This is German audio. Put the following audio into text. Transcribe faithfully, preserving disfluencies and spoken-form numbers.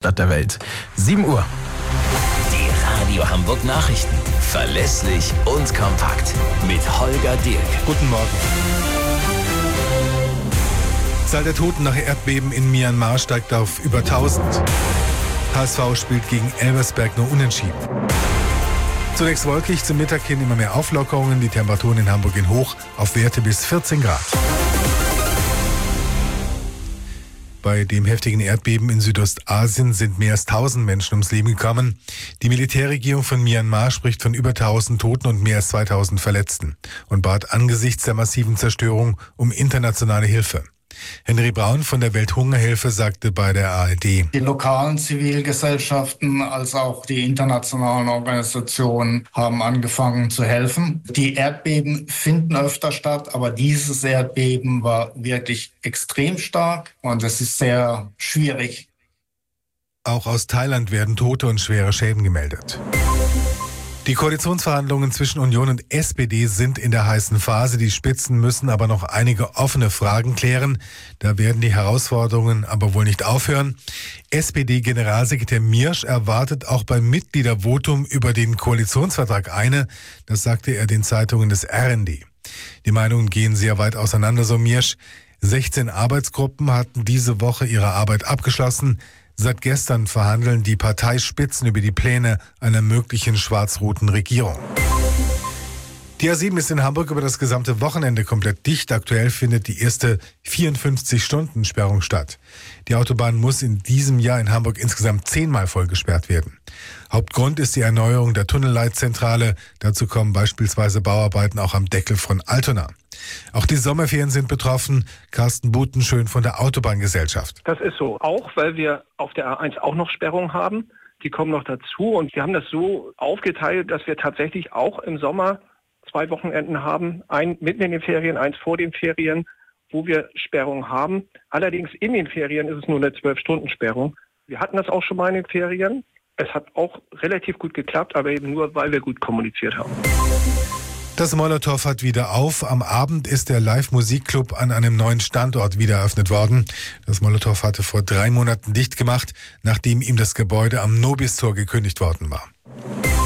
Stadt der Welt. sieben Uhr. Die Radio Hamburg Nachrichten. Verlässlich und kompakt. Mit Holger Dirk. Guten Morgen. Zahl der Toten nach Erdbeben in Myanmar steigt auf über tausend. H S V spielt gegen Elversberg nur unentschieden. Zunächst wolkig, zum Mittag hin immer mehr Auflockerungen. Die Temperaturen in Hamburg gehen hoch auf Werte bis vierzehn Grad. Bei dem heftigen Erdbeben in Südostasien sind mehr als tausend Menschen ums Leben gekommen. Die Militärregierung von Myanmar spricht von über tausend Toten und mehr als zweitausend Verletzten und bat angesichts der massiven Zerstörung um internationale Hilfe. Henry Braun von der Welthungerhilfe sagte bei der A R D: Die lokalen Zivilgesellschaften als auch die internationalen Organisationen haben angefangen zu helfen. Die Erdbeben finden öfter statt, aber dieses Erdbeben war wirklich extrem stark und es ist sehr schwierig. Auch aus Thailand werden Tote und schwere Schäden gemeldet. Die Koalitionsverhandlungen zwischen Union und S P D sind in der heißen Phase. Die Spitzen müssen aber noch einige offene Fragen klären. Da werden die Herausforderungen aber wohl nicht aufhören. S P D-Generalsekretär Miersch erwartet auch beim Mitgliedervotum über den Koalitionsvertrag eine. Das sagte er den Zeitungen des R N D. Die Meinungen gehen sehr weit auseinander, so Miersch. sechzehn Arbeitsgruppen hatten diese Woche ihre Arbeit abgeschlossen. Seit gestern verhandeln die Parteispitzen über die Pläne einer möglichen schwarz-roten Regierung. Die A sieben ist in Hamburg über das gesamte Wochenende komplett dicht. Aktuell findet die erste vierundfünfzig-Stunden-Sperrung statt. Die Autobahn muss in diesem Jahr in Hamburg insgesamt zehnmal voll gesperrt werden. Hauptgrund ist die Erneuerung der Tunnelleitzentrale. Dazu kommen beispielsweise Bauarbeiten auch am Deckel von Altona. Auch die Sommerferien sind betroffen. Carsten Butenschön von der Autobahngesellschaft. Das ist so. Auch, weil wir auf der A eins auch noch Sperrungen haben. Die kommen noch dazu. Und wir haben das so aufgeteilt, dass wir tatsächlich auch im Sommer zwei Wochenenden haben. Ein mitten in den Ferien, eins vor den Ferien, wo wir Sperrungen haben. Allerdings in den Ferien ist es nur eine zwölf-Stunden-Sperrung. Wir hatten das auch schon mal in den Ferien. Es hat auch relativ gut geklappt, aber eben nur, weil wir gut kommuniziert haben. Das Molotow hat wieder auf. Am Abend ist der Live-Musikclub an einem neuen Standort wieder eröffnet worden. Das Molotow hatte vor drei Monaten dicht gemacht, nachdem ihm das Gebäude am Nobistor gekündigt worden war.